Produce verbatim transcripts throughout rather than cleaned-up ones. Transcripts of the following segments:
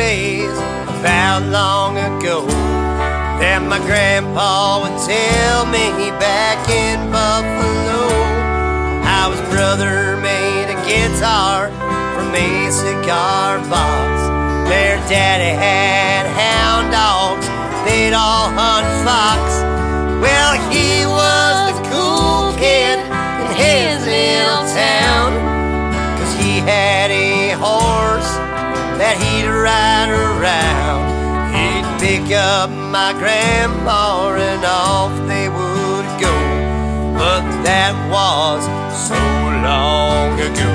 days about long ago that my grandpa would tell me back in Buffalo how his brother made a guitar from a cigar box. Their daddy had hound dogs, they'd all hunt fox. Well, he was the cool kid in his little town, 'cause he had a horse that he'd ride around. He'd pick up my grandpa and off they would go, but that was so long ago.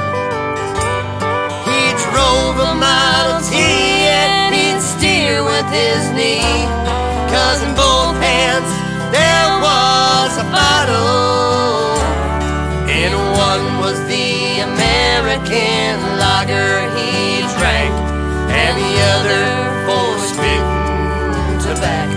He drove a Model T and he'd steer with his knee, 'cause in both hands there was a bottle. In one was the American lager he drank, and the other for spitting tobacco.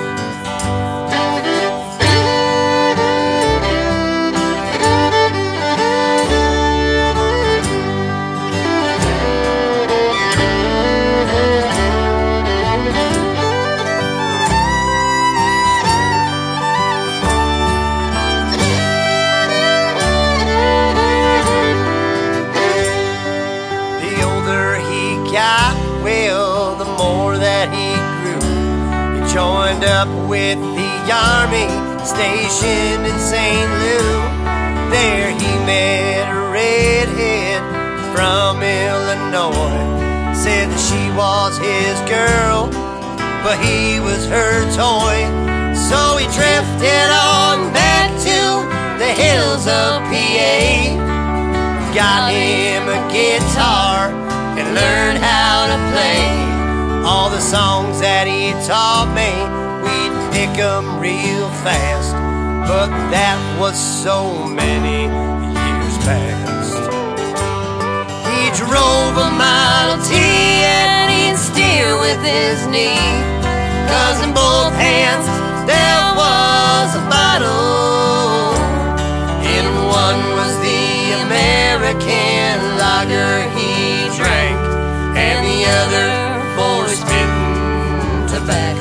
Well, the more that he grew, he joined up with the army stationed in Saint Louis. There he met a redhead from Illinois. Said that she was his girl, but he was her toy. So he drifted on back to the hills of P A, got him a guitar and learned how to play. All the songs that he taught me, we'd pick 'em real fast, but that was so many years past. He drove a Model T and he'd steer with his knee, 'cause in both hands there was a bottle. In one was the American lager he drank, and the other for spitting tobacco.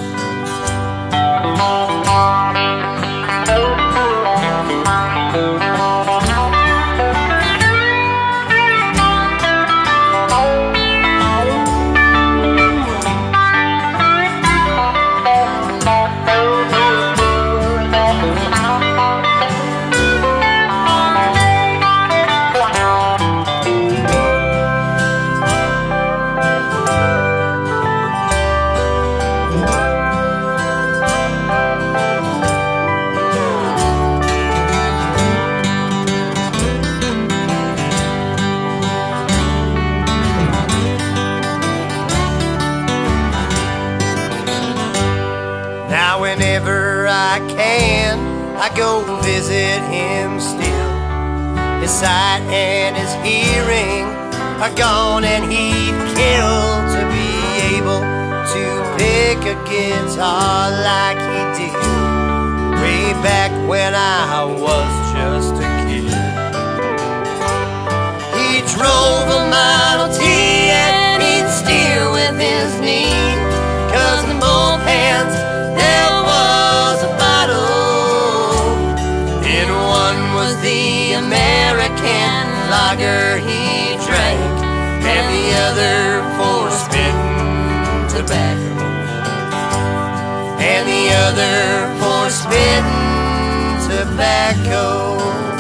Now whenever I can, I go visit him still. His sight and his hearing are gone, and he'd kill to be able to pick a guitar like he did way back when I was just a kid. He drove a Model T and he'd steer with his knee, 'cause in both hands there was a bottle. In one was the American lager he drank, and the other for spitting tobacco. And the other for spitting tobacco.